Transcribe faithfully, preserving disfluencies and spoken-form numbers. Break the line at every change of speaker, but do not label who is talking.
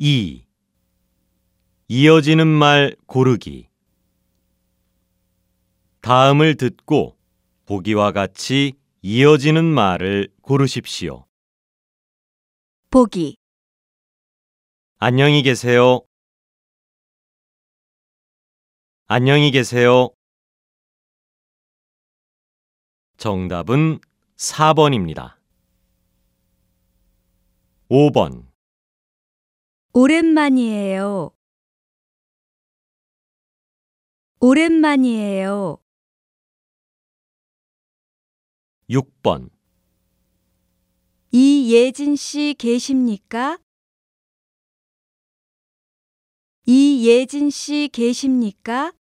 이. 이어지는 말 고르기. 다음을 듣고 보기와 같이 이어지는 말을 고르십시오.
보기.
안녕히 계세요. 안녕히 계세요. 정답은 사 번입니다. 오 번.
오랜만이에요. 오랜만이에요.
육 번.
이예진 씨 계십니까? 이예진 씨 계십니까?